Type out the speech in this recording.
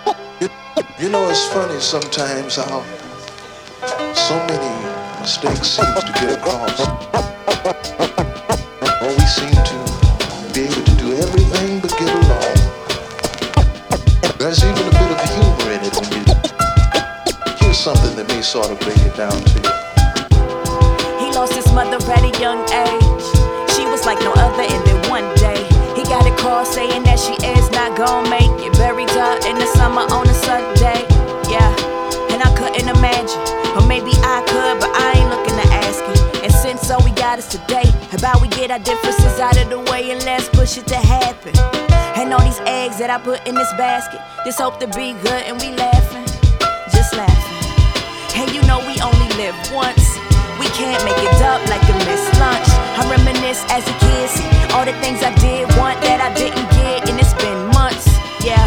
You, you know, it's funny sometimes how so many mistakes seem to get across. Or we seem to be able to do everything but get along. There's even a bit of humor in it when you hear something that may sort of bring it down to you. He lost his mother at a young age. She was like no other, and then one day he got a call saying that she is not gonna make it. Buried her in the summer on a Sunday. Yeah, and I couldn't imagine, or maybe I could, but I ain't looking to ask it. And since all we got is today, how about we get our differences out of the way and let's push it to happen. And all these eggs that I put in this basket, just hope to be good and we laughing, just laughing. And you know we only live once. We can't make it up like a missed lunch. I reminisce as a kid, see all the things I did want that I didn't get, and it's been